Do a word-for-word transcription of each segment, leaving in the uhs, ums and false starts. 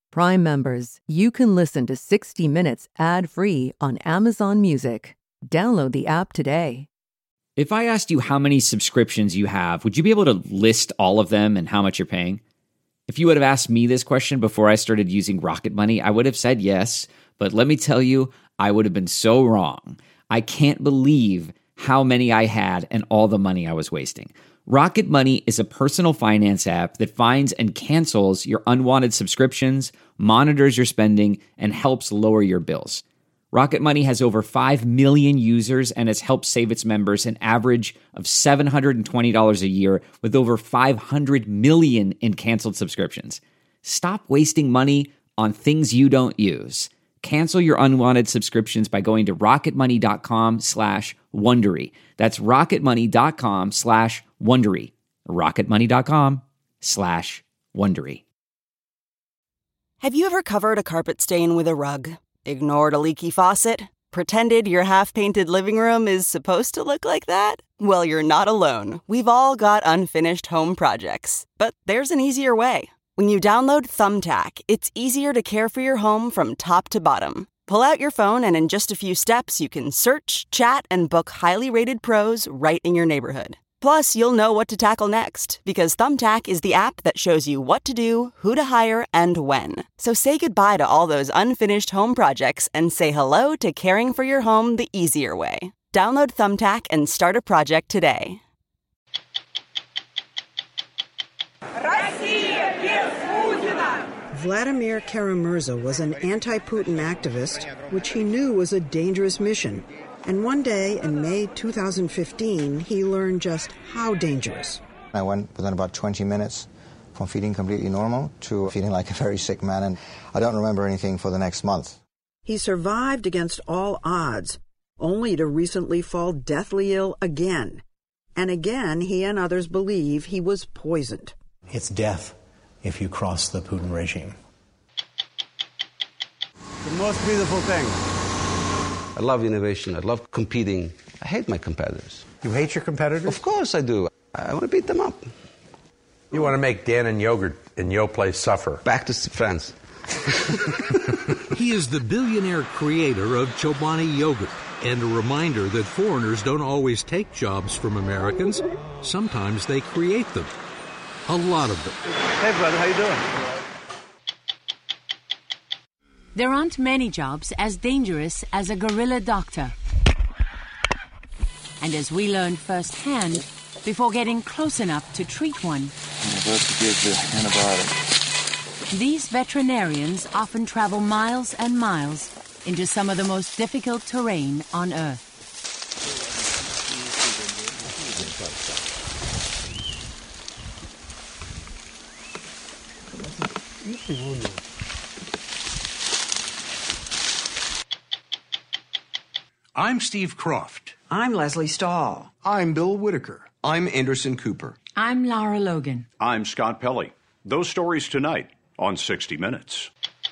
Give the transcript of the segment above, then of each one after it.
Prime members, you can listen to sixty minutes ad-free on Amazon Music. Download the app today. If I asked you how many subscriptions you have, would you be able to list all of them and how much you're paying? If you would have asked me this question before I started using Rocket Money, I would have said yes, but let me tell you, I would have been so wrong. I can't believe how many I had and all the money I was wasting. Rocket Money is a personal finance app that finds and cancels your unwanted subscriptions, monitors your spending, and helps lower your bills. Rocket Money has over five million users and has helped save its members an average of seven hundred twenty dollars a year with over five hundred million in canceled subscriptions. Stop wasting money on things you don't use. Cancel your unwanted subscriptions by going to rocketmoney.com slash Wondery. That's rocketmoney.com slash Wondery. rocketmoney.com slash Wondery. Have you ever covered a carpet stain with a rug? Ignored a leaky faucet? Pretended your half-painted living room is supposed to look like that? Well, you're not alone. We've all got unfinished home projects. But there's an easier way. When you download Thumbtack, it's easier to care for your home from top to bottom. Pull out your phone and in just a few steps, you can search, chat, and book highly rated pros right in your neighborhood. Plus, you'll know what to tackle next, because Thumbtack is the app that shows you what to do, who to hire, and when. So say goodbye to all those unfinished home projects and say hello to caring for your home the easier way. Download Thumbtack and start a project today. Vladimir Kara-Murza was an anti-Putin activist, which he knew was a dangerous mission. And one day in May two thousand fifteen, he learned just how dangerous. I went within about twenty minutes from feeling completely normal to feeling like a very sick man, and I don't remember anything for the next month. He survived against all odds, only to recently fall deathly ill again. And again, he and others believe he was poisoned. It's death if you cross the Putin regime. The most beautiful thing. I love innovation. I love competing. I hate my competitors. You hate your competitors? Of course I do. I want to beat them up. You want to make Dan and Yogurt in your place suffer. Back to France. He is the billionaire creator of Chobani Yogurt, and a reminder that foreigners don't always take jobs from Americans. Sometimes they create them. A lot of them. Hey, brother, how you doing? There aren't many jobs as dangerous as a guerrilla doctor. And as we learned firsthand, before getting close enough to treat one, I'm about to give the antibiotic. These veterinarians often travel miles and miles into some of the most difficult terrain on Earth. I'm Steve Croft. I'm Leslie Stahl. I'm Bill Whitaker. I'm Anderson Cooper. I'm Lara Logan. I'm Scott Pelley. Those stories tonight on sixty minutes.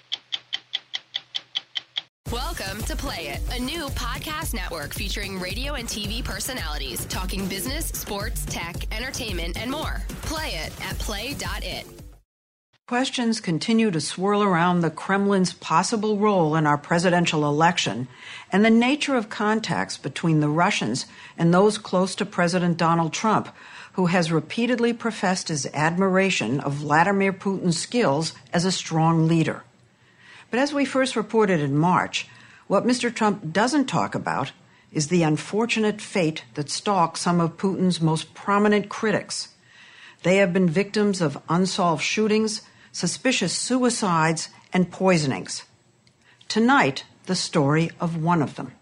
Welcome to Play It, a new podcast network featuring radio and T V personalities talking business, sports, tech, entertainment, and more. Play it at play dot it. Questions continue to swirl around the Kremlin's possible role in our presidential election and the nature of contacts between the Russians and those close to President Donald Trump, who has repeatedly professed his admiration of Vladimir Putin's skills as a strong leader. But as we first reported in March, what Mister Trump doesn't talk about is the unfortunate fate that stalks some of Putin's most prominent critics. They have been victims of unsolved shootings, suspicious suicides, and poisonings. Tonight, the story of one of them.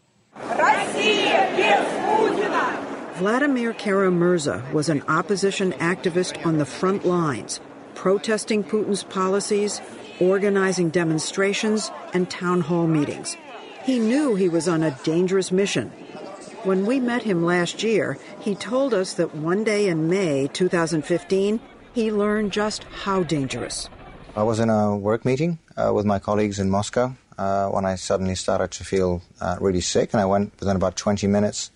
Vladimir Kara-Murza was an opposition activist on the front lines, protesting Putin's policies, organizing demonstrations, and town hall meetings. He knew he was on a dangerous mission. When we met him last year, he told us that one day in May two thousand fifteen, he learned just how dangerous. I was in a work meeting uh, with my colleagues in Moscow uh, when I suddenly started to feel uh, really sick, and I went within about twenty minutes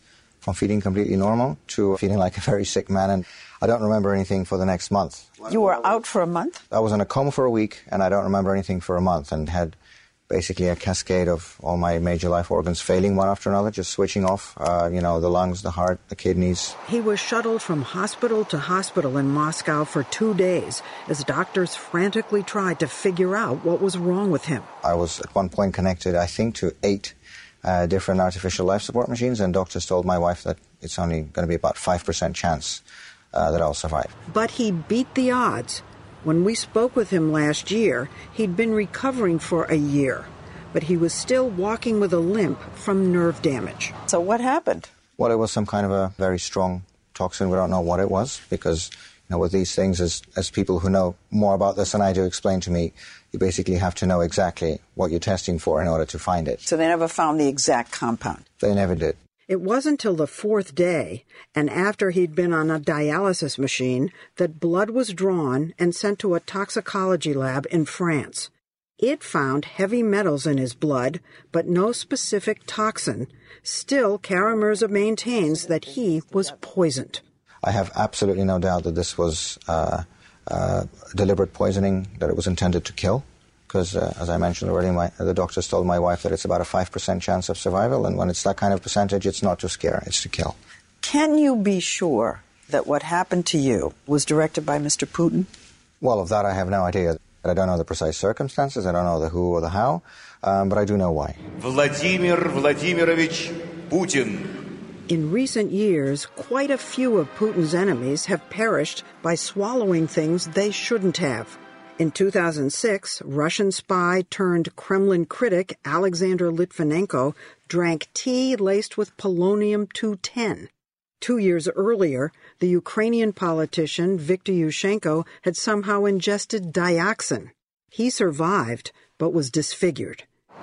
from feeling completely normal to feeling like a very sick man, and I don't remember anything for the next month. You were out for a month? I was in a coma for a week, and I don't remember anything for a month, and had basically a cascade of all my major life organs failing one after another, just switching off, uh, you know, the lungs, the heart, the kidneys. He was shuttled from hospital to hospital in Moscow for two days as doctors frantically tried to figure out what was wrong with him. I was at one point connected, I think, to eight uh, different artificial life support machines, and doctors told my wife that it's only going to be about five percent chance uh, that I'll survive. But he beat the odds. When we spoke with him last year, he'd been recovering for a year, but he was still walking with a limp from nerve damage. So what happened? Well, it was some kind of a very strong toxin. We don't know what it was because, you know, with these things, as, as people who know more about this than I do explain to me, you basically have to know exactly what you're testing for in order to find it. So they never found the exact compound? They never did. It wasn't till the fourth day, and after he'd been on a dialysis machine, that blood was drawn and sent to a toxicology lab in France. It found heavy metals in his blood, but no specific toxin. Still, Kara-Murza maintains that he was poisoned. I have absolutely no doubt that this was uh, uh, deliberate poisoning, that it was intended to kill. Because, uh, as I mentioned already, my, the doctors told my wife that it's about a five percent chance of survival, and when it's that kind of percentage, it's not to scare, it's to kill. Can you be sure that what happened to you was directed by Mister Putin? Well, of that I have no idea. I don't know the precise circumstances, I don't know the who or the how, um, but I do know why. Vladimir Vladimirovich Putin. In recent years, quite a few of Putin's enemies have perished by swallowing things they shouldn't have. In two thousand six, Russian spy turned Kremlin critic Alexander Litvinenko drank tea laced with polonium two ten. Two years earlier, the Ukrainian politician Viktor Yushchenko had somehow ingested dioxin. He survived, but was disfigured.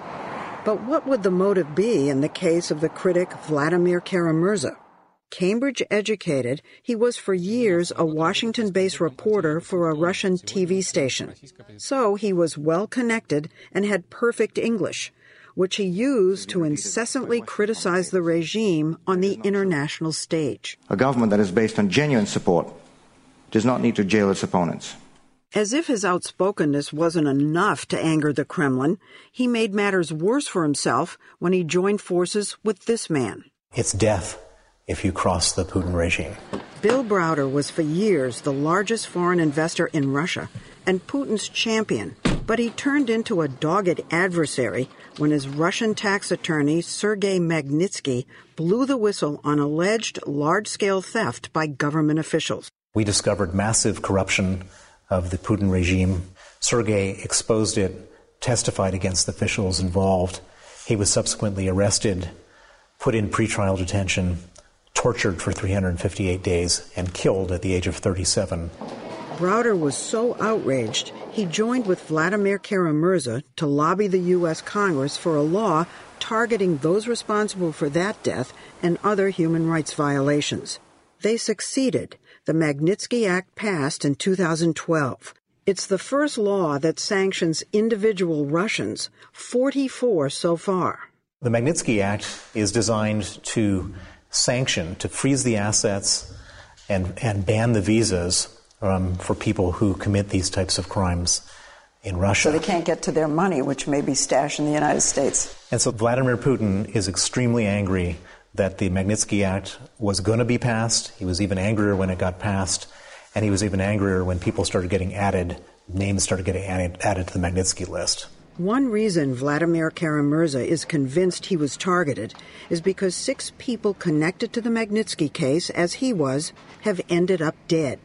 But what would the motive be in the case of the critic Vladimir Kara-Murza? Cambridge-educated, he was for years a Washington-based reporter for a Russian T V station. So he was well-connected and had perfect English, which he used to incessantly criticize the regime on the international stage. A government that is based on genuine support does not need to jail its opponents. As if his outspokenness wasn't enough to anger the Kremlin, he made matters worse for himself when he joined forces with this man. It's death if you cross the Putin regime. Bill Browder was for years the largest foreign investor in Russia and Putin's champion, but he turned into a dogged adversary when his Russian tax attorney Sergei Magnitsky blew the whistle on alleged large-scale theft by government officials. We discovered massive corruption of the Putin regime. Sergei exposed it, testified against the officials involved. He was subsequently arrested, put in pretrial detention, tortured for three hundred fifty-eight days, and killed at the age of thirty-seven. Browder was so outraged, he joined with Vladimir Kara-Murza to lobby the U S Congress for a law targeting those responsible for that death and other human rights violations. They succeeded. The Magnitsky Act passed in two thousand twelve. It's the first law that sanctions individual Russians, forty-four so far. The Magnitsky Act is designed to sanction, to freeze the assets and, and ban the visas um, for people who commit these types of crimes in Russia. So they can't get to their money, which may be stashed in the United States. And so Vladimir Putin is extremely angry that the Magnitsky Act was going to be passed. He was even angrier when it got passed, and he was even angrier when people started getting added, names started getting added, added to the Magnitsky list. One reason Vladimir Kara-Murza is convinced he was targeted is because six people connected to the Magnitsky case, as he was, have ended up dead.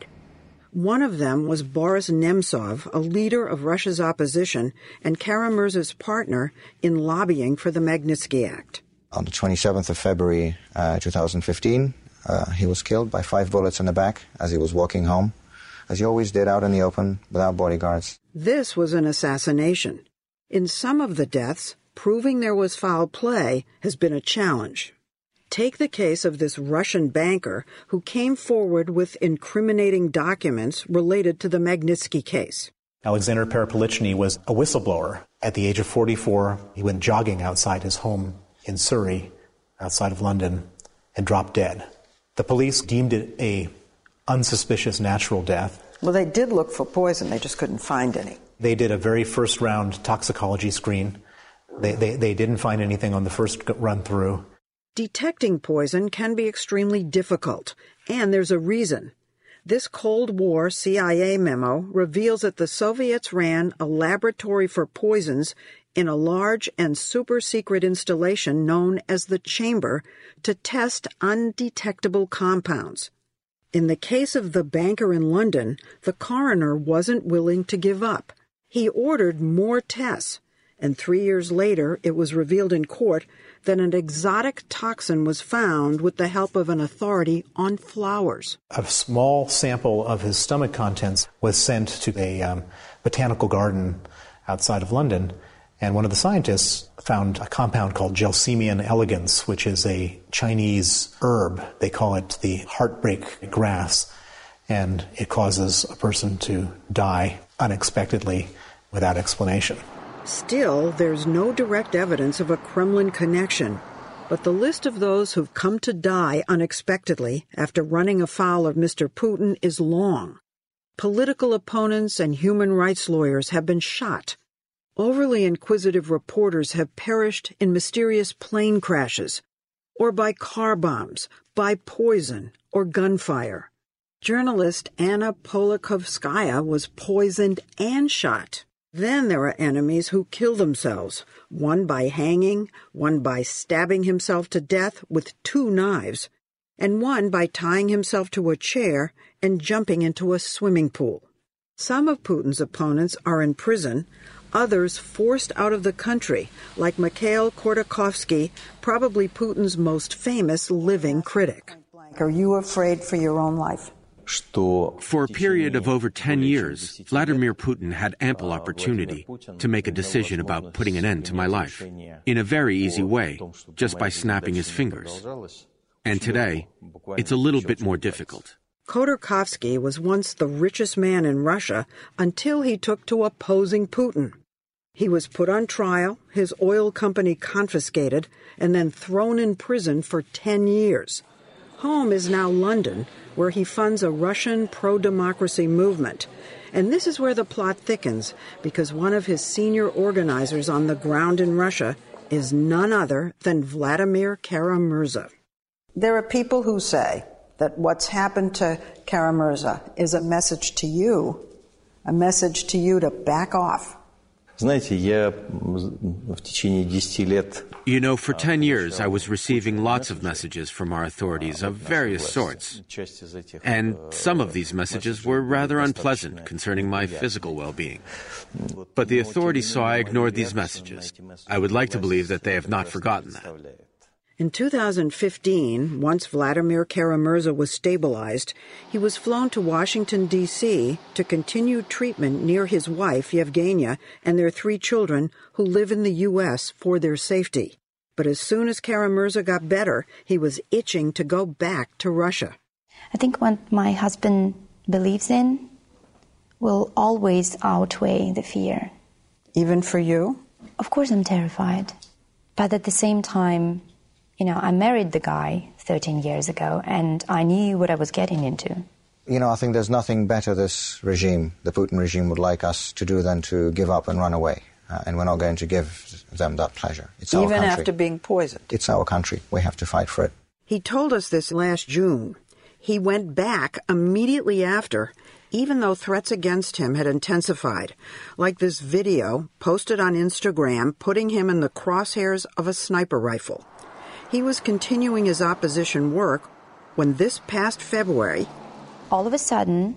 One of them was Boris Nemtsov, a leader of Russia's opposition and Kara-Murza's partner in lobbying for the Magnitsky Act. On the twenty-seventh of February uh, two thousand fifteen, uh, he was killed by five bullets in the back as he was walking home, as he always did out in the open without bodyguards. This was an assassination. In some of the deaths, proving there was foul play has been a challenge. Take the case of this Russian banker who came forward with incriminating documents related to the Magnitsky case. Alexander Parapolichny was a whistleblower. At the age of forty-four, he went jogging outside his home in Surrey, outside of London, had dropped dead. The police deemed it a unsuspicious natural death. Well, they did look for poison. They just couldn't find any. They did a very first-round toxicology screen. They, they, they didn't find anything on the first run-through. Detecting poison can be extremely difficult, and there's a reason. This Cold War C I A memo reveals that the Soviets ran a laboratory for poisons in a large and super-secret installation known as the Chamber to test undetectable compounds. In the case of the banker in London, the coroner wasn't willing to give up. He ordered more tests, and three years later it was revealed in court that an exotic toxin was found with the help of an authority on flowers. A small sample of his stomach contents was sent to a um, botanical garden outside of London, and one of the scientists found a compound called Gelsemium elegans, which is a Chinese herb. They call it the heartbreak grass, and it causes a person to die unexpectedly without explanation. Still, there's no direct evidence of a Kremlin connection, but the list of those who've come to die unexpectedly after running afoul of Mister Putin is long. Political opponents and human rights lawyers have been shot. Overly inquisitive reporters have perished in mysterious plane crashes, or by car bombs, by poison, or gunfire. Journalist Anna Politkovskaya was poisoned and shot. Then there are enemies who kill themselves, one by hanging, one by stabbing himself to death with two knives, and one by tying himself to a chair and jumping into a swimming pool. Some of Putin's opponents are in prison, others forced out of the country, like Mikhail Khodorkovsky, probably Putin's most famous living critic. Are you afraid for your own life? For a period of over ten years, Vladimir Putin had ample opportunity to make a decision about putting an end to my life in a very easy way, just by snapping his fingers. And today, it's a little bit more difficult. Khodorkovsky was once the richest man in Russia until he took to opposing Putin. He was put on trial, his oil company confiscated, and then thrown in prison for ten years. Home is now London, where he funds a Russian pro-democracy movement. And this is where the plot thickens, because one of his senior organizers on the ground in Russia is none other than Vladimir Kara-Murza. There are people who say that what's happened to Kara-Murza is a message to you, a message to you to back off. You know, for ten years I was receiving lots of messages from our authorities of various sorts. And some of these messages were rather unpleasant concerning my physical well-being. But the authorities saw I ignored these messages. I would like to believe that they have not forgotten that. In two thousand fifteen, once Vladimir Kara-Murza was stabilized, he was flown to Washington, D C to continue treatment near his wife, Yevgenia, and their three children who live in the U S for their safety. But as soon as Kara-Murza got better, he was itching to go back to Russia. I think what my husband believes in will always outweigh the fear. Even for you? Of course I'm terrified. But at the same time, you know, I married the guy thirteen years ago, and I knew what I was getting into. You know, I think there's nothing better this regime, the Putin regime, would like us to do than to give up and run away. Uh, and we're not going to give them that pleasure. It's our country. Even after being poisoned. It's our country. We have to fight for it. He told us this last June. He went back immediately after, even though threats against him had intensified, like this video posted on Instagram putting him in the crosshairs of a sniper rifle. He was continuing his opposition work when this past February, all of a sudden,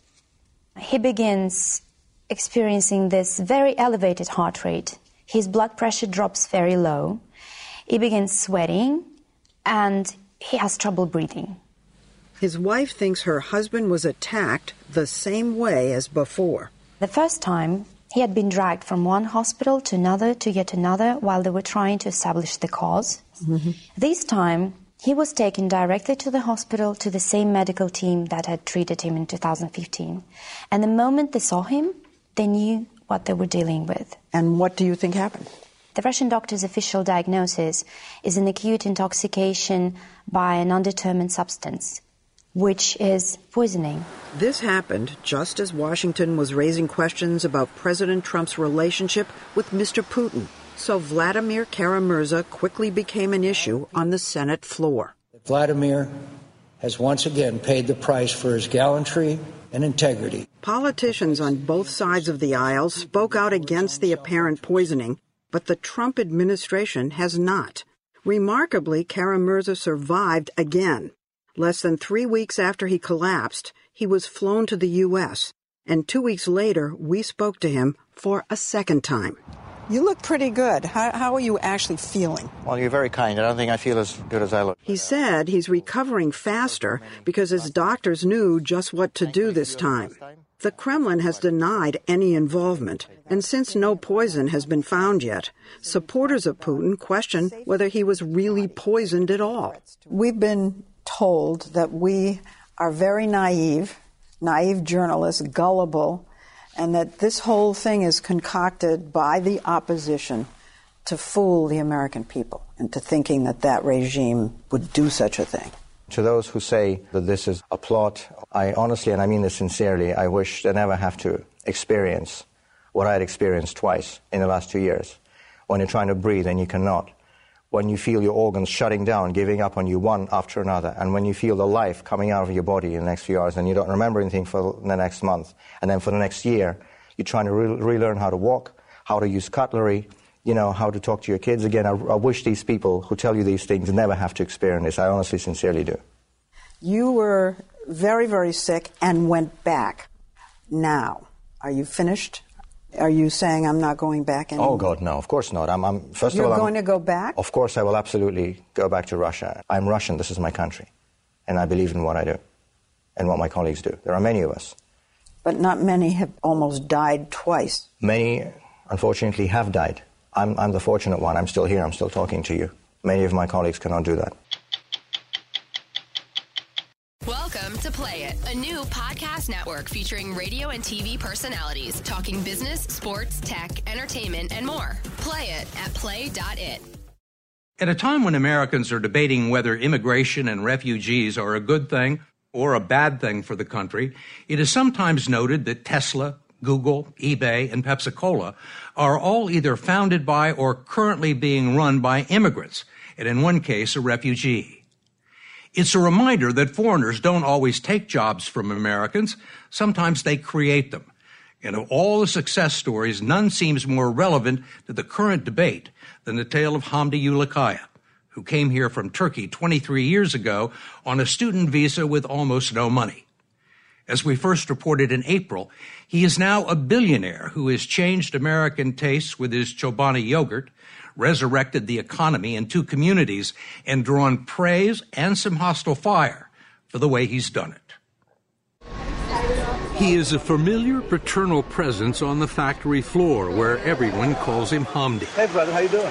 he begins experiencing this very elevated heart rate. His blood pressure drops very low. He begins sweating, and he has trouble breathing. His wife thinks her husband was attacked the same way as before. The first time, he had been dragged from one hospital to another to yet another while they were trying to establish the cause. Mm-hmm. This time, he was taken directly to the hospital, to the same medical team that had treated him in two thousand fifteen. And the moment they saw him, they knew what they were dealing with. And what do you think happened? The Russian doctor's official diagnosis is an acute intoxication by an undetermined substance, which is poisoning. This happened just as Washington was raising questions about President Trump's relationship with Mister Putin. So Vladimir Kara-Murza quickly became an issue on the Senate floor. Vladimir has once again paid the price for his gallantry and integrity. Politicians on both sides of the aisle spoke out against the apparent poisoning, but the Trump administration has not. Remarkably, Kara-Murza survived again. Less than three weeks after he collapsed, he was flown to the U S, and two weeks later, we spoke to him for a second time. You look pretty good. How, how are you actually feeling? Well, you're very kind. I don't think I feel as good as I look. He said he's recovering faster because his doctors knew just what to do this time. The Kremlin has denied any involvement, and since no poison has been found yet, supporters of Putin question whether he was really poisoned at all. We've been told that we are very naive, naive journalists, gullible, and that this whole thing is concocted by the opposition to fool the American people into thinking that that regime would do such a thing. To those who say that this is a plot, I honestly, and I mean this sincerely, I wish they never have to experience what I had experienced twice in the last two years. When you're trying to breathe and you cannot. When you feel your organs shutting down, giving up on you one after another, and when you feel the life coming out of your body in the next few hours and you don't remember anything for the next month, and then for the next year, you're trying to re- relearn how to walk, how to use cutlery, you know, how to talk to your kids again. I, I wish these people who tell you these things never have to experience this. I honestly, sincerely do. You were very, very sick and went back. Now, are you finished? Are you saying I'm not going back anymore? Oh, God, no. Of course not. I'm, I'm first You're of all, going I'm, to go back? Of course I will absolutely go back to Russia. I'm Russian. This is my country. And I believe in what I do and what my colleagues do. There are many of us. But not many have almost died twice. Many, unfortunately, have died. I'm, I'm the fortunate one. I'm still here. I'm still talking to you. Many of my colleagues cannot do that. Welcome to Play It, a new podcast network featuring radio and T V personalities talking business, sports, tech, entertainment, and more. Play it at play dot it. At a time when Americans are debating whether immigration and refugees are a good thing or a bad thing for the country, it is sometimes noted that Tesla, Google, eBay, and Pepsi-Cola are all either founded by or currently being run by immigrants, and in one case, a refugee. It's a reminder that foreigners don't always take jobs from Americans. Sometimes they create them. And of all the success stories, none seems more relevant to the current debate than the tale of Hamdi Ulukaya, who came here from Turkey twenty-three years ago on a student visa with almost no money. As we first reported in April, he is now a billionaire who has changed American tastes with his Chobani yogurt, resurrected the economy in two communities, and drawn praise and some hostile fire for the way he's done it. He is a familiar paternal presence on the factory floor where everyone calls him Hamdi. Hey, brother, how you doing?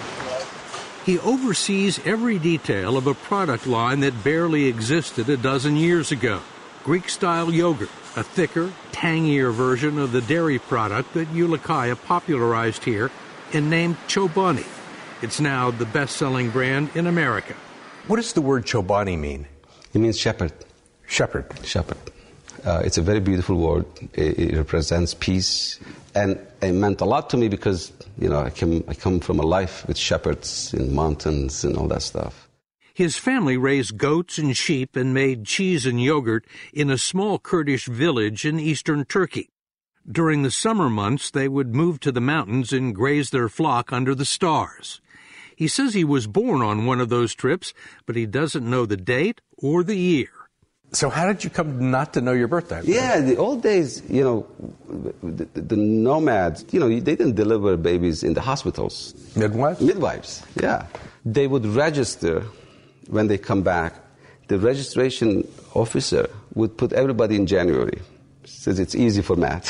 He oversees every detail of a product line that barely existed a dozen years ago. Greek-style yogurt, a thicker, tangier version of the dairy product that Ulukaya popularized here and named Chobani. It's now the best-selling brand in America. What does the word Chobani mean? It means shepherd. Shepherd. Shepherd. Uh, it's a very beautiful word. It, it represents peace. And it meant a lot to me because, you know, I come, I come from a life with shepherds in mountains and all that stuff. His family raised goats and sheep and made cheese and yogurt in a small Kurdish village in eastern Turkey. During the summer months, they would move to the mountains and graze their flock under the stars. He says he was born on one of those trips, but he doesn't know the date or the year. So how did you come not to know your birthday? Yeah, the old days, you know, the, the, the nomads, you know, they didn't deliver babies in the hospitals. Midwives? Midwives, yeah. They would register when they come back. The registration officer would put everybody in January. Says it's easy for math.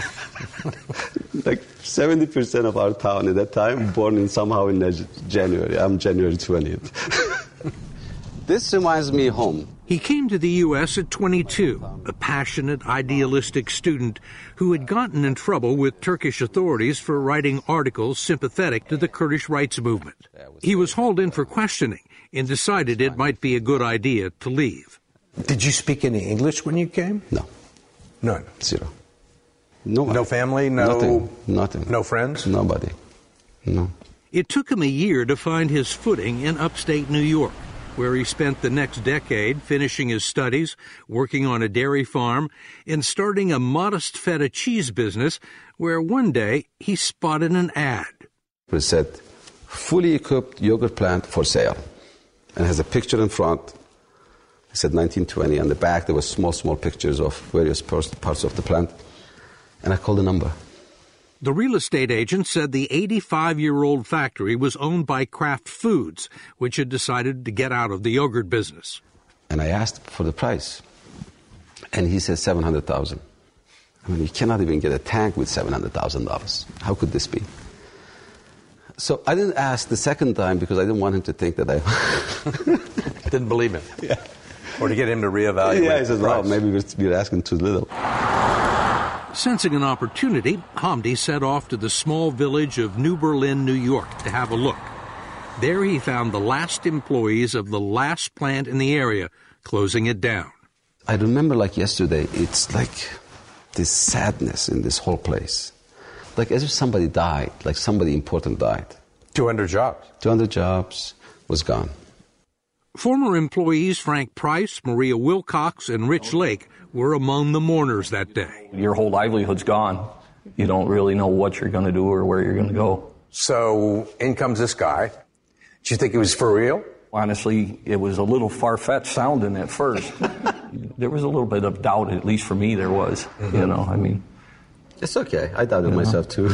Like seventy percent of our town at that time born in somehow in January. I'm January twentieth. This reminds me home. He came to the U S at twenty-two, a passionate, idealistic student who had gotten in trouble with Turkish authorities for writing articles sympathetic to the Kurdish rights movement. He was hauled in for questioning and decided it might be a good idea to leave. Did you speak any English when you came? No. None? Zero. No, no family? No. Nothing. Nothing. No friends? Nobody. No. It took him a year to find his footing in upstate New York, where he spent the next decade finishing his studies, working on a dairy farm, and starting a modest feta cheese business where one day he spotted an ad. It said, fully equipped yogurt plant for sale. And it has a picture in front. It said nineteen twenty. On the back, there were small, small pictures of various parts of the plant. And I called the number. The real estate agent said the eighty-five-year-old factory was owned by Kraft Foods, which had decided to get out of the yogurt business. And I asked for the price. And he said seven hundred thousand dollars. I mean, you cannot even get a tank with seven hundred thousand dollars. How could this be? So I didn't ask the second time because I didn't want him to think that I... Didn't believe him. Yeah. Or to get him to reevaluate. Yeah, he said, well, maybe we're, we're asking too little. Sensing an opportunity, Hamdi set off to the small village of New Berlin, New York, to have a look. There he found the last employees of the last plant in the area, closing it down. I remember like yesterday, it's like this sadness in this whole place. Like as if somebody died, like somebody important died. two hundred jobs. two hundred jobs was gone. Former employees Frank Price, Maria Wilcox, and Rich Lake were among the mourners that day. Your whole livelihood's gone. You don't really know what you're going to do or where you're going to go. So in comes this guy. Did you think it was for real? Honestly, it was a little far-fetched sounding at first. There was a little bit of doubt, at least for me there was. Mm-hmm. You know, I mean... It's okay. I doubted you know. myself, too.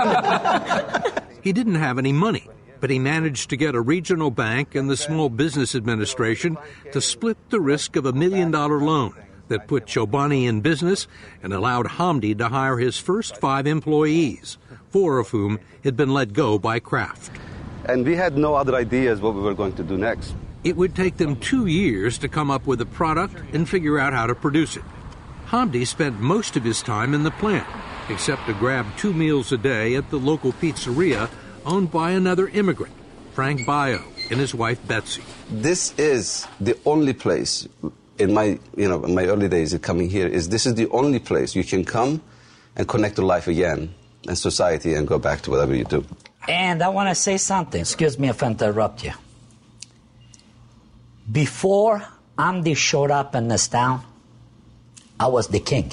He didn't have any money, but he managed to get a regional bank and the Small Business Administration to split the risk of a million-dollar loan that put Chobani in business and allowed Hamdi to hire his first five employees, four of whom had been let go by Kraft. And we had no other ideas what we were going to do next. It would take them two years to come up with a product and figure out how to produce it. Hamdi spent most of his time in the plant, except to grab two meals a day at the local pizzeria owned by another immigrant, Frank Baio, and his wife Betsy. This is the only place in my, you know, in my early days of coming here, is this is the only place you can come and connect to life again and society and go back to whatever you do. And I want to say something. Excuse me if I interrupt you. Before Hamdi showed up in this town, I was the king.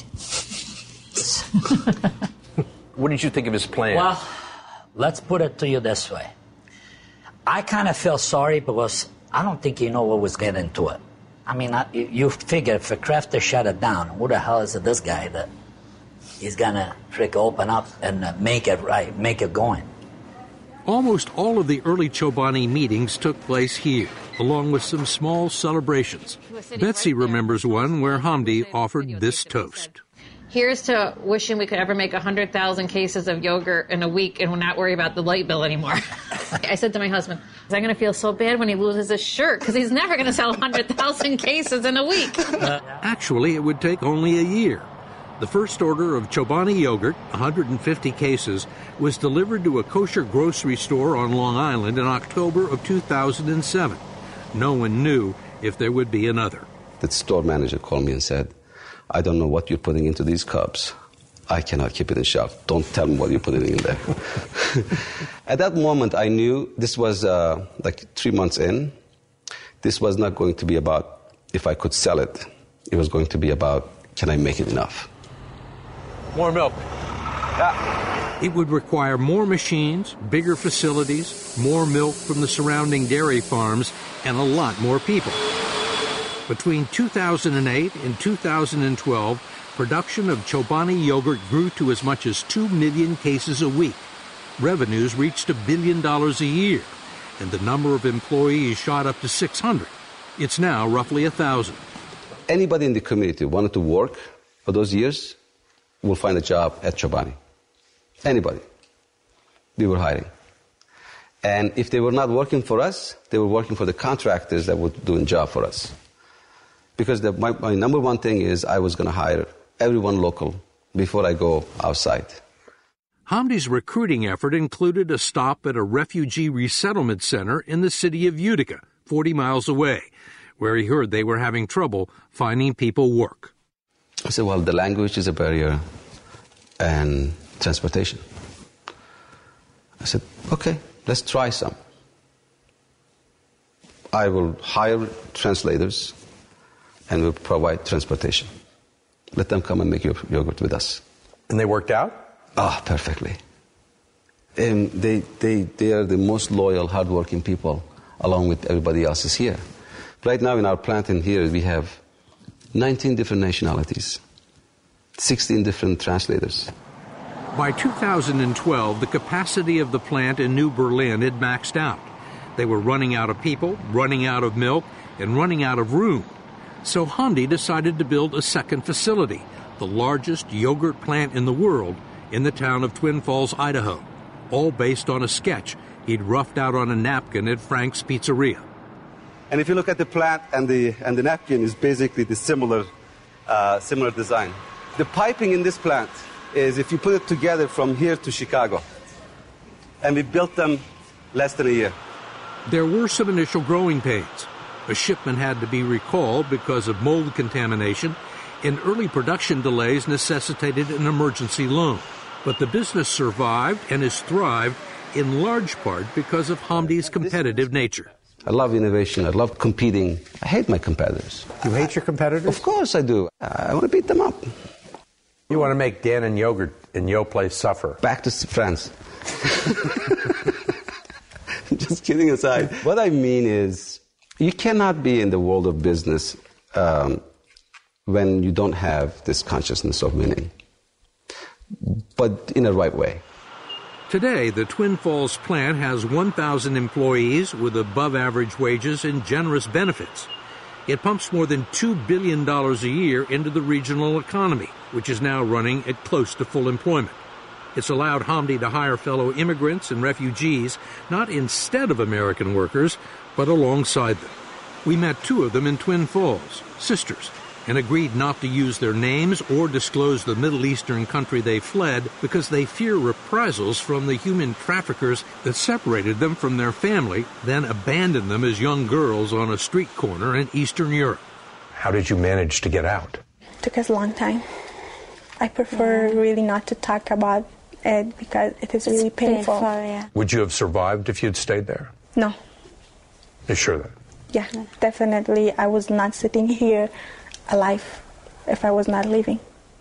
What did you think of his plan? Well, let's put it to you this way. I kind of feel sorry because I don't think you know what was getting into it. I mean, I, you figure if Kraft to shut it down, who the hell is this guy that he's going to trick open up and uh, make it right, make it going? Almost all of the early Chobani meetings took place here, along with some small celebrations. Betsy remembers one where Hamdi offered this toast. Here's to wishing we could ever make one hundred thousand cases of yogurt in a week and not worry about the light bill anymore. I said to my husband, I'm going to feel so bad when he loses his shirt because he's never going to sell one hundred thousand cases in a week. Actually, it would take only a year. The first order of Chobani yogurt, one hundred fifty cases, was delivered to a kosher grocery store on Long Island in October of two thousand seven. No one knew if there would be another. The store manager called me and said, I don't know what you're putting into these cups. I cannot keep it in shelf. Don't tell me what you're putting in there. At that moment, I knew this was uh, like three months in. This was not going to be about if I could sell it. It was going to be about, can I make it enough? More milk. Yeah. It would require more machines, bigger facilities, more milk from the surrounding dairy farms, and a lot more people. Between two thousand eight and two thousand twelve, production of Chobani yogurt grew to as much as two million cases a week. Revenues reached a billion dollars a year, and the number of employees shot up to six hundred. It's now roughly one thousand. Anybody in the community who wanted to work for those years will find a job at Chobani. Anybody. We were hiring. And if they were not working for us, they were working for the contractors that were doing job for us. Because the, my, my number one thing is I was going to hire everyone local before I go outside. Hamdi's recruiting effort included a stop at a refugee resettlement center in the city of Utica, forty miles away, where he heard they were having trouble finding people work. I said, well, the language is a barrier and transportation. I said, okay, let's try some. I will hire translators and we'll provide transportation. Let them come and make your yogurt with us. And they worked out? Ah, oh, perfectly. And they, they, they are the most loyal, hardworking people, along with everybody else is here. Right now in our plant in here, we have nineteen different nationalities, sixteen different translators. By two thousand twelve, the capacity of the plant in New Berlin had maxed out. They were running out of people, running out of milk, and running out of room. So Hamdi decided to build a second facility, the largest yogurt plant in the world, in the town of Twin Falls, Idaho, all based on a sketch he'd roughed out on a napkin at Frank's Pizzeria. And if you look at the plant and the and the napkin is basically the similar, uh, similar design. The piping in this plant is if you put it together from here to Chicago, and we built them less than a year. There were some initial growing pains. A shipment had to be recalled because of mold contamination, and early production delays necessitated an emergency loan. But the business survived and has thrived in large part because of Hamdi's competitive nature. I love innovation. I love competing. I hate my competitors. You hate your competitors? Of course I do. I want to beat them up. You want to make Dan and Yogurt in Yo Place suffer. Back to France. Just kidding aside. What I mean is, you cannot be in the world of business um, when you don't have this consciousness of winning, but in a right way. Today, the Twin Falls plant has one thousand employees with above-average wages and generous benefits. It pumps more than two billion dollars a year into the regional economy, which is now running at close to full employment. It's allowed Hamdi to hire fellow immigrants and refugees, not instead of American workers, but alongside them. We met two of them in Twin Falls, sisters, and agreed not to use their names or disclose the Middle Eastern country they fled because they fear reprisals from the human traffickers that separated them from their family, then abandoned them as young girls on a street corner in Eastern Europe. How did you manage to get out? It took us a long time. I prefer yeah. really not to talk about it because it is really it's painful. painful yeah. Would you have survived if you'd stayed there? No. You sure that? Yeah, definitely. I was not sitting here alive if I was not leaving.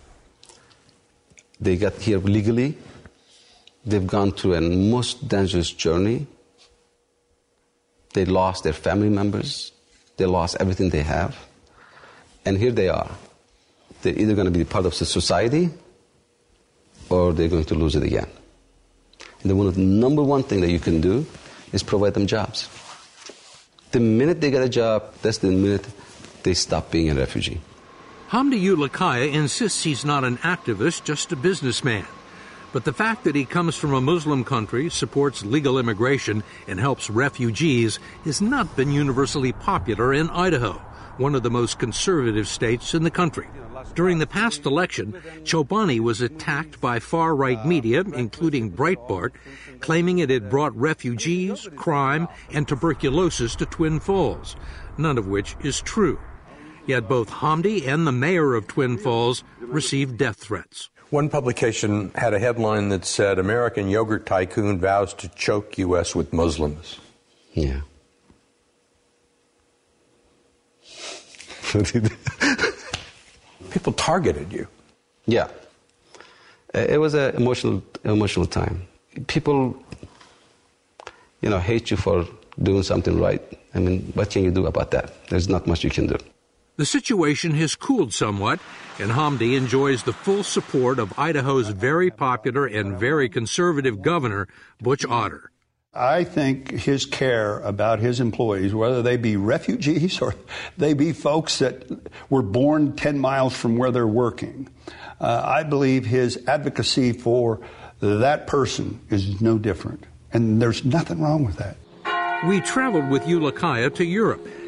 They got here legally. They've gone through a most dangerous journey. They lost their family members. They lost everything they have. And here they are. They're either going to be part of the society or they're going to lose it again. And the, one of the number one thing that you can do is provide them jobs. The minute they get a job, that's the minute they stop being a refugee. Hamdi Ulukaya insists he's not an activist, just a businessman. But the fact that he comes from a Muslim country, supports legal immigration, and helps refugees has not been universally popular in Idaho, one of the most conservative states in the country. During the past election, Chobani was attacked by far-right media, including Breitbart, claiming it had brought refugees, crime, and tuberculosis to Twin Falls, none of which is true. Yet both Hamdi and the mayor of Twin Falls received death threats. One publication had a headline that said, American yogurt tycoon vows to choke U S with Muslims. Yeah. People targeted you. Yeah. It was an emotional, emotional time. People, you know, hate you for doing something right. I mean, what can you do about that? There's not much you can do. The situation has cooled somewhat, and Hamdi enjoys the full support of Idaho's very popular and very conservative governor, Butch Otter. I think his care about his employees, whether they be refugees or they be folks that were born ten miles from where they're working, uh, I believe his advocacy for that person is no different. And there's nothing wrong with that. We traveled with Ulukaya to Europe,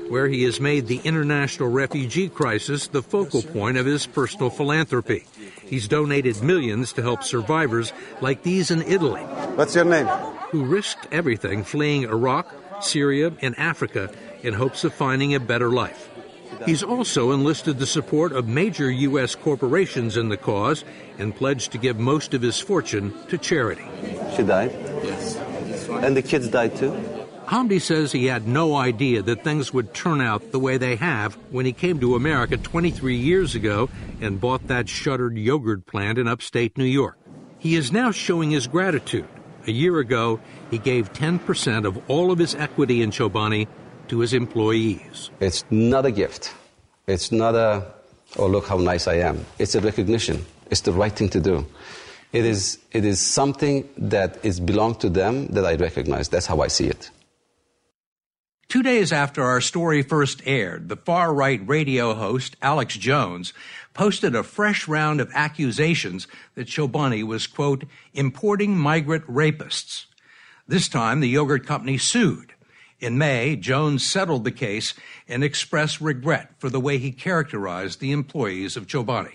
where he has made the international refugee crisis the focal point of his personal philanthropy. He's donated millions to help survivors like these in Italy. What's your name? Who risked everything fleeing Iraq, Syria, and Africa in hopes of finding a better life. He's also enlisted the support of major U S corporations in the cause and pledged to give most of his fortune to charity. She died? Yes. And the kids died too? Hamdi says he had no idea that things would turn out the way they have when he came to America twenty-three years ago and bought that shuttered yogurt plant in upstate New York. He is now showing his gratitude. A year ago, he gave ten percent of all of his equity in Chobani to his employees. It's not a gift. It's not a, oh, look how nice I am. It's a recognition. It's the right thing to do. It is, it is something that is belong to them that I recognize. That's how I see it. Two days after our story first aired, the far-right radio host, Alex Jones, posted a fresh round of accusations that Chobani was, quote, importing migrant rapists. This time, the yogurt company sued. In May, Jones settled the case and expressed regret for the way he characterized the employees of Chobani.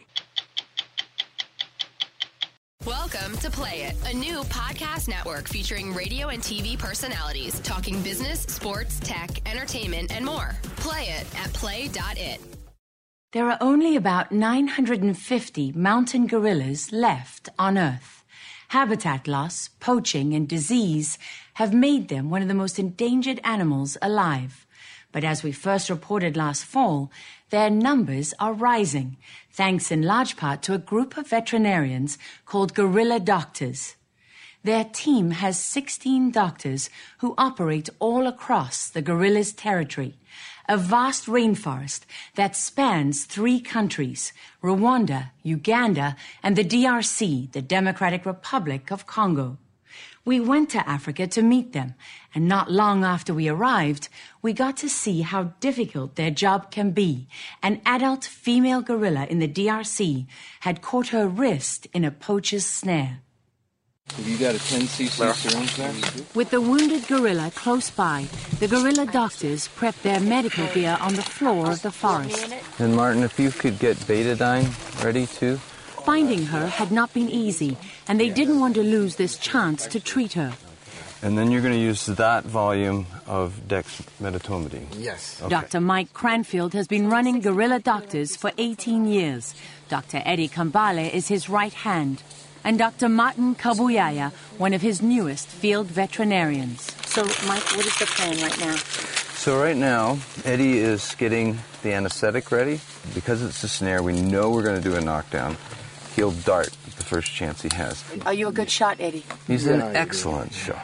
Welcome to Play It, a new podcast network featuring radio and T V personalities talking business, sports, tech, entertainment, and more. Play it at play dot it. There are only about nine hundred fifty mountain gorillas left on Earth. Habitat loss, poaching, and disease have made them one of the most endangered animals alive. But as we first reported last fall, their numbers are rising, thanks in large part to a group of veterinarians called Gorilla Doctors. Their team has sixteen doctors who operate all across the gorilla's territory, a vast rainforest that spans three countries, Rwanda, Uganda, and the D R C, the Democratic Republic of Congo. We went to Africa to meet them, and not long after we arrived, we got to see how difficult their job can be. An adult female gorilla in the D R C had caught her wrist in a poacher's snare. Have you got a ten C C syringe there? With the wounded gorilla close by, the gorilla doctors prepped their medical gear on the floor of the forest. And Martin, if you could get betadine ready too. Finding her had not been easy, and they didn't want to lose this chance to treat her. And then you're going to use that volume of dexmedetomidine. Yes. Okay. Doctor Mike Cranfield has been running Gorilla Doctors for eighteen years. Doctor Eddie Kambale is his right hand. And Doctor Martin Kabuyaya, one of his newest field veterinarians. So, Mike, what is the plan right now? So right now, Eddie is getting the anesthetic ready. Because it's a snare, we know we're going to do a knockdown. He'll dart the first chance he has. Are you a good shot, Eddie? He's an excellent shot.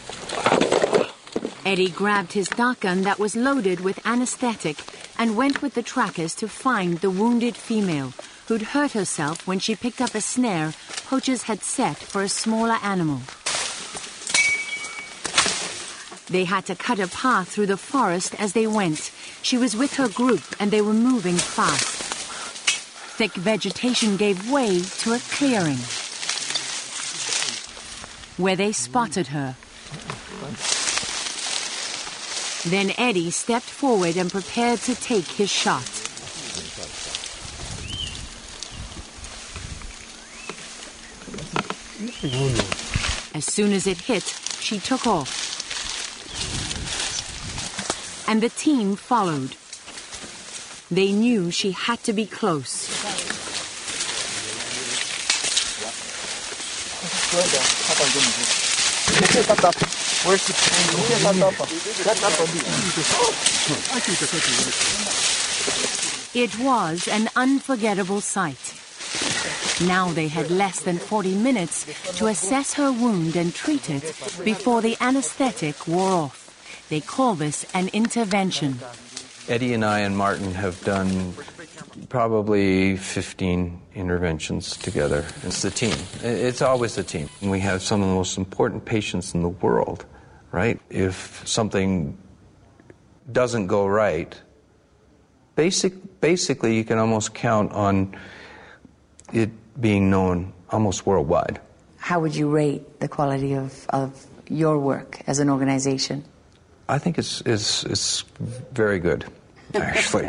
Eddie grabbed his shotgun that was loaded with anesthetic and went with the trackers to find the wounded female who'd hurt herself when she picked up a snare poachers had set for a smaller animal. They had to cut a path through the forest as they went. She was with her group and they were moving fast. Thick vegetation gave way to a clearing, where they spotted her. Then Eddie stepped forward and prepared to take his shot. As soon as it hit, she took off. And the team followed. They knew she had to be close. It was an unforgettable sight. Now they had less than forty minutes to assess her wound and treat it before the anesthetic wore off. They call this an intervention. Eddie and I and Martin have done probably fifteen interventions together. It's the team. It's always the team. We have some of the most important patients in the world, right? If something doesn't go right, basic, basically you can almost count on it being known almost worldwide. How would you rate the quality of, of your work as an organization? I think it's, it's, it's very good. actually.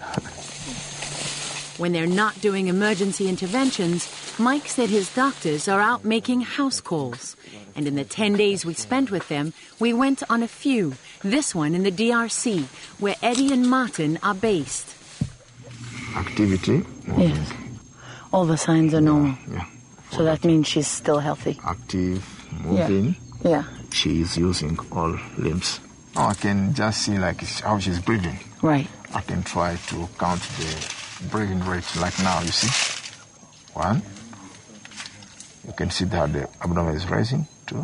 When they're not doing emergency interventions, Mike said his doctors are out making house calls. And in the ten days we spent with them, we went on a few, this one in the D R C, where Eddie and Martin are based. Activity? Yes. All the signs are normal. Yeah. So that means she's still healthy. Active, moving. Yeah. yeah. She is using all limbs. Oh, I can just see like how she's breathing. Right. I can try to count the breathing rate like now, you see. One. You can see that the abdomen is rising. Two.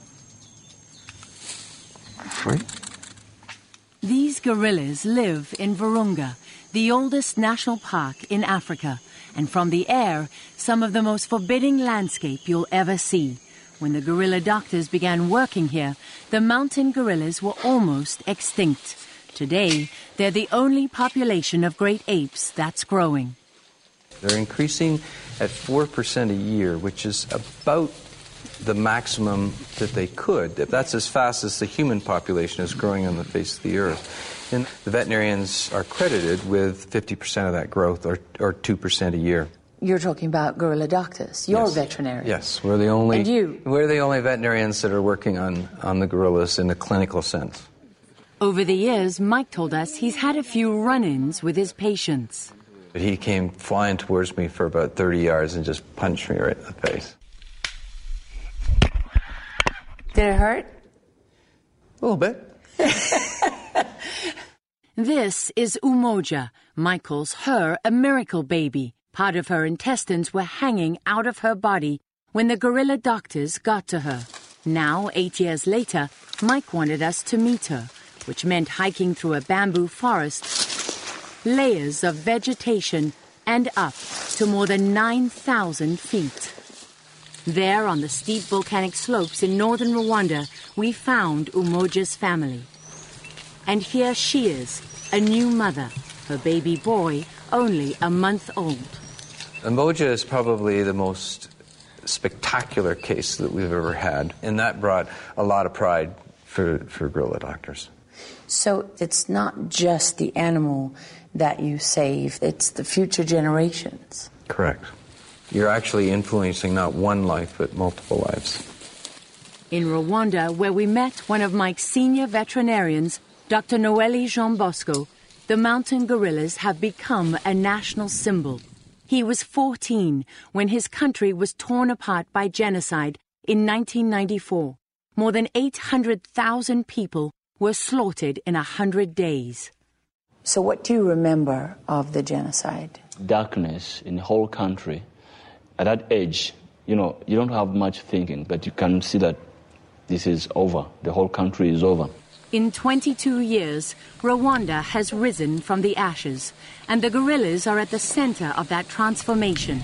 Three. These gorillas live in Virunga, the oldest national park in Africa, and from the air, some of the most forbidding landscape you'll ever see. When the gorilla doctors began working here, the mountain gorillas were almost extinct. Today, they're the only population of great apes that's growing. They're increasing at four percent a year, which is about the maximum that they could. That's as fast as the human population is growing on the face of the earth. And the veterinarians are credited with fifty percent of that growth, or, or two percent a year. You're talking about gorilla doctors. You're yes. a veterinarian. Yes, we're the only. And you? We're the only veterinarians that are working on, on the gorillas in a clinical sense. Over the years, Mike told us he's had a few run-ins with his patients. But he came flying towards me for about thirty yards and just punched me right in the face. Did it hurt? A little bit. This is Umoja. Mike calls her a miracle baby. Part of her intestines were hanging out of her body when the gorilla doctors got to her. Now, eight years later, Mike wanted us to meet her, which meant hiking through a bamboo forest, layers of vegetation, and up to more than nine thousand feet. There, on the steep volcanic slopes in northern Rwanda, we found Umoja's family. And here she is, a new mother, her baby boy only a month old. Umoja is probably the most spectacular case that we've ever had, and that brought a lot of pride for, for gorilla doctors. So it's not just the animal that you save, it's the future generations. Correct. You're actually influencing not one life, but multiple lives. In Rwanda, where we met one of Mike's senior veterinarians, Doctor Noeli Jean Bosco, the mountain gorillas have become a national symbol. He was fourteen when his country was torn apart by genocide in nineteen ninety-four. More than eight hundred thousand people were slaughtered in a hundred days. So what do you remember of the genocide? Darkness in the whole country. At that age, you know, you don't have much thinking, but you can see that this is over. The whole country is over. In twenty-two years, Rwanda has risen from the ashes, and the gorillas are at the center of that transformation.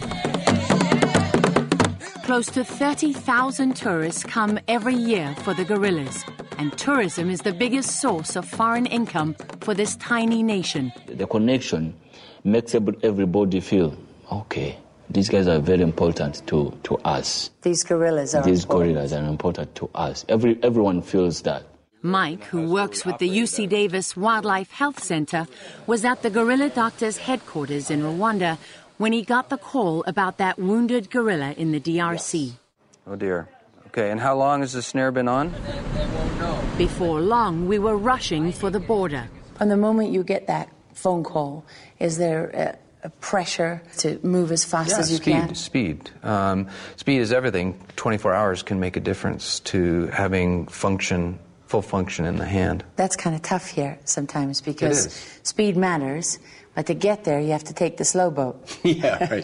Close to thirty thousand tourists come every year for the gorillas, and tourism is the biggest source of foreign income for this tiny nation. The connection makes everybody feel, okay, these guys are very important to, to us. These gorillas are These important. gorillas are important to us. Every, everyone feels that. Mike, who works with the U C Davis Wildlife Health Center, was at the gorilla doctor's headquarters in Rwanda when he got the call about that wounded gorilla in the D R C. Oh, dear. Okay, and how long has the snare been on? Before long, we were rushing for the border. From the moment you get that phone call, is there a, a pressure to move as fast yeah, as you speed, can? Speed. Um, speed is everything. twenty-four hours can make a difference to having function, full function in the hand. That's kind of tough here sometimes because speed matters, but to get there, you have to take the slow boat. Yeah, right.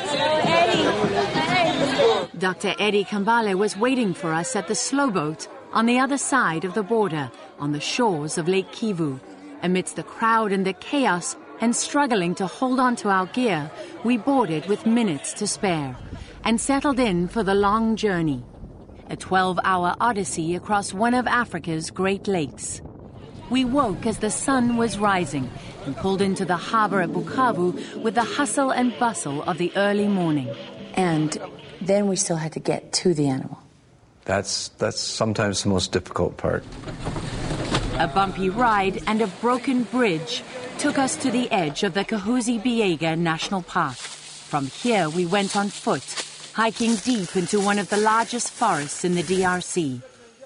Doctor Eddie Kambale was waiting for us at the slow boat on the other side of the border, on the shores of Lake Kivu. Amidst the crowd and the chaos and struggling to hold on to our gear, we boarded with minutes to spare and settled in for the long journey. A twelve-hour odyssey across one of Africa's Great Lakes. We woke as the sun was rising and pulled into the harbor at Bukavu with the hustle and bustle of the early morning. And then we still had to get to the animal. That's, that's sometimes the most difficult part. A bumpy ride and a broken bridge took us to the edge of the Cahuzi-Biega National Park. From here, we went on foot, hiking deep into one of the largest forests in the D R C.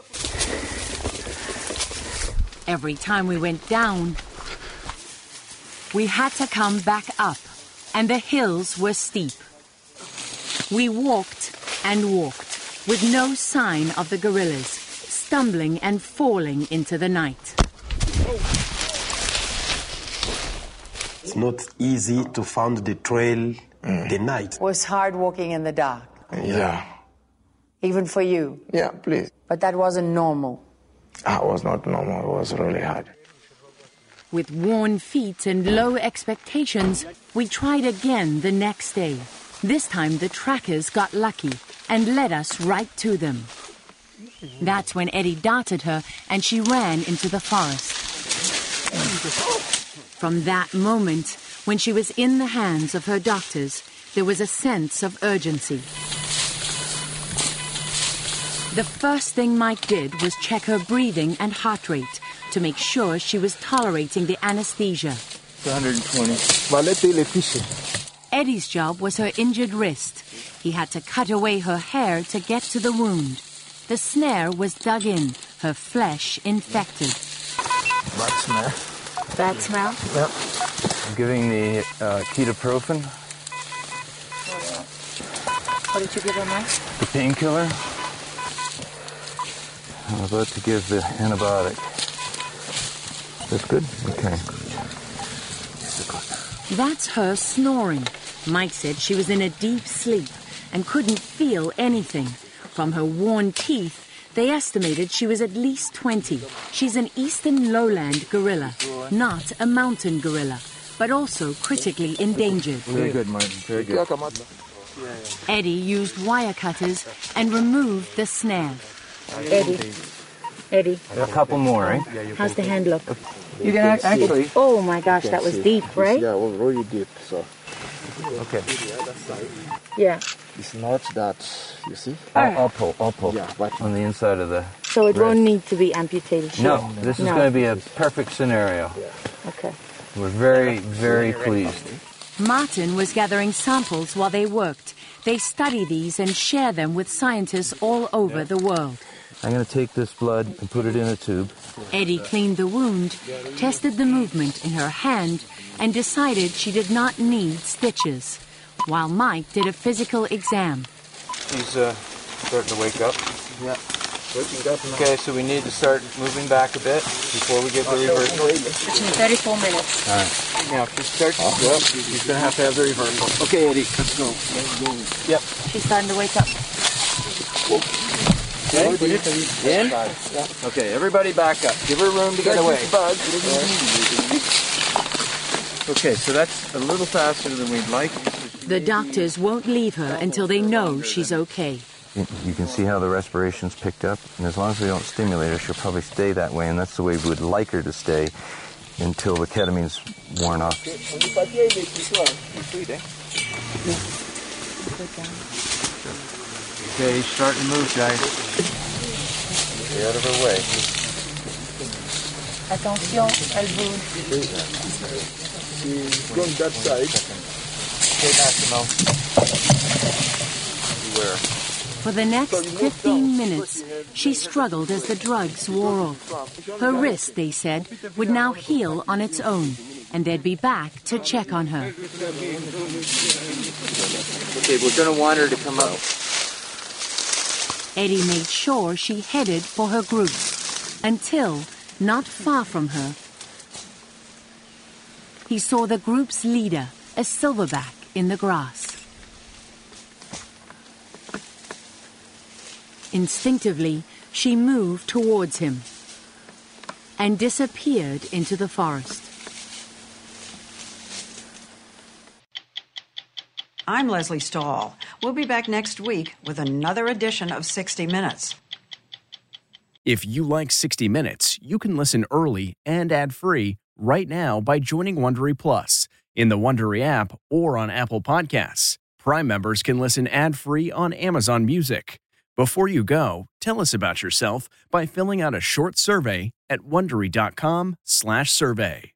Every time we went down, we had to come back up, and the hills were steep. We walked and walked, with no sign of the gorillas, stumbling and falling into the night. It's not easy to find the trail Mm. the night. It was hard walking in the dark. Yeah. Even for you. Yeah, please. But that wasn't normal. That was not normal. It was really hard. With worn feet and low expectations, we tried again the next day. This time the trackers got lucky and led us right to them. That's when Eddie darted her and she ran into the forest. From that moment, when she was in the hands of her doctors, there was a sense of urgency. The first thing Mike did was check her breathing and heart rate to make sure she was tolerating the anesthesia. one twenty. Eddie's job was her injured wrist. He had to cut away her hair to get to the wound. The snare was dug in, her flesh infected. Bad smell. Bad smell? Yeah. I'm giving the uh, ketoprofen, What did you give her, Mike? the painkiller. I'm about to give the antibiotic. That's good? Okay. That's her snoring. Mike said she was in a deep sleep and couldn't feel anything. From her worn teeth, they estimated she was at least twenty. She's an eastern lowland gorilla, not a mountain gorilla, but also critically endangered. Very good, Martin. Very good. Eddie used wire cutters and removed the snare. Eddie. Eddie. A couple more, right? How's the hand look? You can act- actually. Oh my gosh, that was deep, right? Yeah, it was really deep. So. Okay. Yeah. It's not that, you see? I'll, I'll pull, I'll pull. Yeah, but on the inside of the So it wrist. won't need to be amputated. No, this is No. going to be a perfect scenario. Okay. We're very, very pleased. Martin was gathering samples while they worked. They study these and share them with scientists all over the world. I'm going to take this blood and put it in a tube. Eddie cleaned the wound, tested the movement in her hand, and decided she did not need stitches, while Mike did a physical exam. He's uh, starting to wake up. Yeah. Waking up now. Okay, so we need to start moving back a bit before we get the reversal. It's in thirty-four minutes. All right. Now, if you start to well, he's going to have to have the reversal. Okay, Eddie, let's go. Let's go. Yep. She's starting to wake up. Okay. In? Okay, everybody back up. Give her room to get away. Okay, so that's a little faster than we'd like. The doctors won't leave her until they know she's okay. You can see how the respiration's picked up, and as long as we don't stimulate her, she'll probably stay that way, and that's the way we would like her to stay until the ketamine's worn off. Okay, he's starting to move, guys. Stay out of her way. Attention, elle bouge. She's going that side. Okay, Massimo. Beware. For the next fifteen minutes, she struggled as the drugs wore off. Her wrist, they said, would now heal on its own, and they'd be back to check on her. Okay, we're going to want her to come up. Eddie made sure she headed for her group, until, not far from her, he saw the group's leader, a silverback, in the grass. Instinctively, she moved towards him and disappeared into the forest. I'm Leslie Stahl. We'll be back next week with another edition of sixty minutes. If you like sixty minutes, you can listen early and ad-free right now by joining Wondery Plus in the Wondery app or on Apple Podcasts. Prime members can listen ad-free on Amazon Music. Before you go, tell us about yourself by filling out a short survey at Wondery dot com slash survey.